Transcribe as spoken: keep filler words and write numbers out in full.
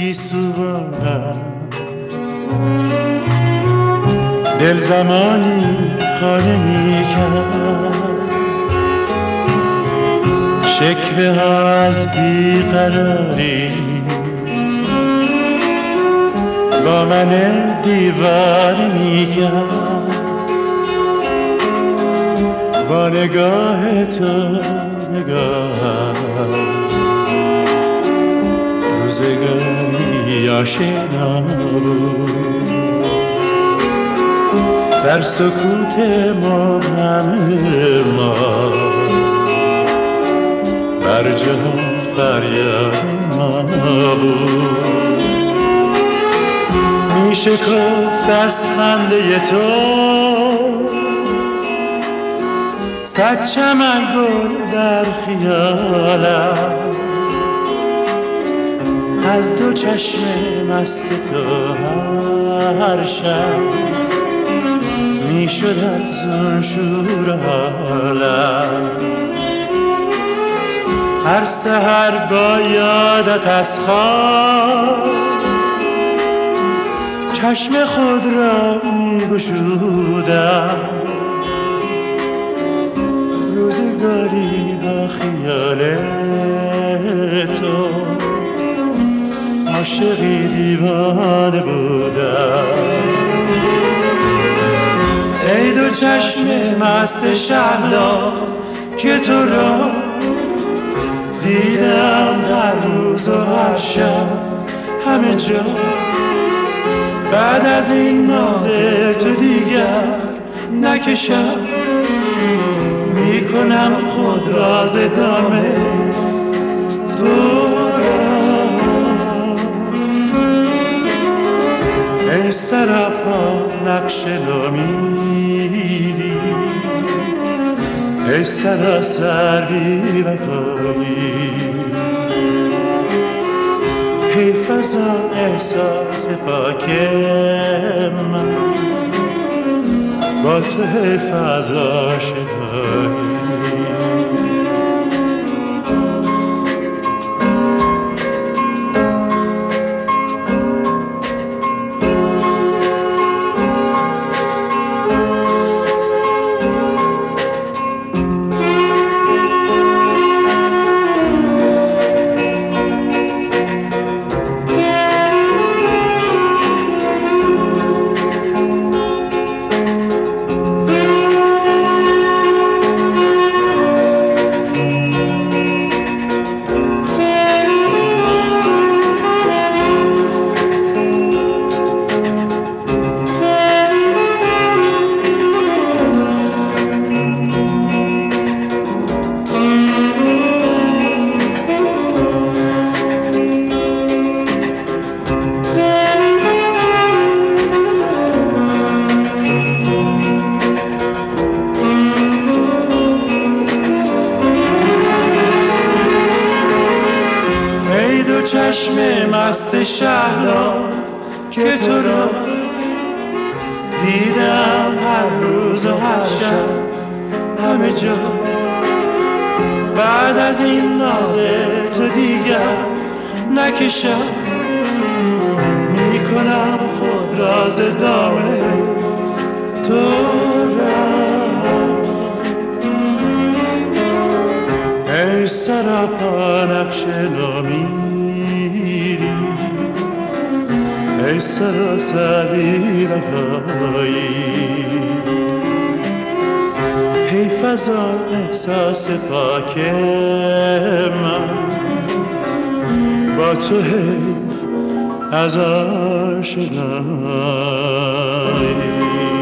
گیسوانم، دل زمانی خانه می کرد، شکوه ها از بیقراری با من دیوانه می کرد. با نگاه تو نگاهم روزگاری آشنا بود، در سکوت مبهم ما بر جهان فریاد ما بود. می شکفت از خنده تو صد چمن گل در خیالم، از دو چشم مست تو هر شب می شد افزون شور حالم. هر سحر با یادت از خواب چشم خود را می گشودم، روزگاری با خیال تو عاشقی دیوانه بودم. ای دو چشم مست شهلا که تو را دیدم هر روز و هر شب همه جا، بعد از این ناز تو دیگر نکشم، میکنم خود راز دام تو را. ای سراپا نقش نومیدی، ای سراسر بی وفایی، حیف از آن احساس پاک من، با تو حیف از آشنایی. چشم مست شهلا که تو را دیدم هر روز و هر شب همه جا، بعد از این ناز تو دیگر نکشم، میکنم خود راز دام تو را. ای سراپا نقش نومیدی، ای سراسر بی وفایی، حیف از آن احساس پاک من، با تو حیف از آشنایی.